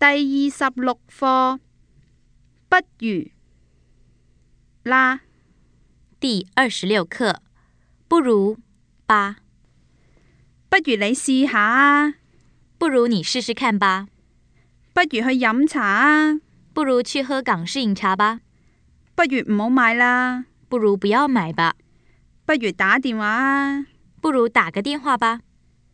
第26課，不如啦。 第26課，不如吧。 不如你試下啊。 不如你試試看吧。 不如去飲茶啊。 不如去喝港式飲茶吧。 不如唔好買啦。 不如不要買吧。 不如打電話啊。 不如打個電話吧。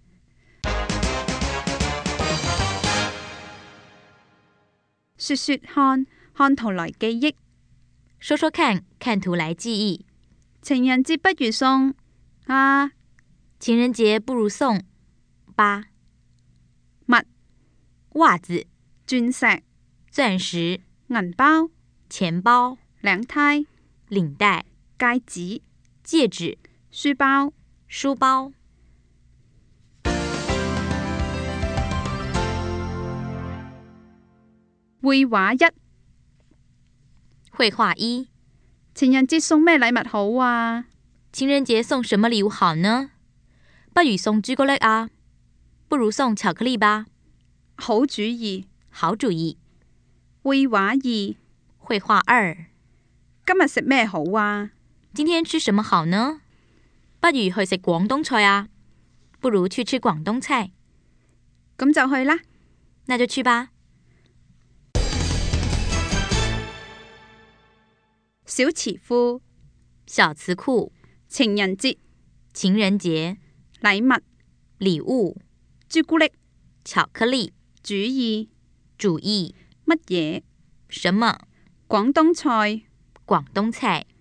說說看，看圖來記憶。 說說看，看圖來記憶。 情人節不如送啊。 情人節不如送吧。 襪、 襪子、 鑽石、 鑽石、 銀包、 錢包、 領呔、 領帶、 戒指、 戒指、 書包、 書包。 繪畫一。 繪畫一。 情人節送咩禮物好啊？ 情人節送什麼禮物好呢？不如送朱古力啊。不如送巧克力吧。 好主意。 好主意。 繪畫二。 繪畫二。 今日食咩好啊？ 今天吃什麼好呢？不如去食廣東菜啊。不如去吃廣東菜。 咁就去啦。 那就去吧。 小詞庫。 小詞庫。 情人節、 情人節、 禮物、 禮物、 朱古力、 巧克力、 主意、 主意、 乜嘢、 什麼、 廣東菜、 廣東菜。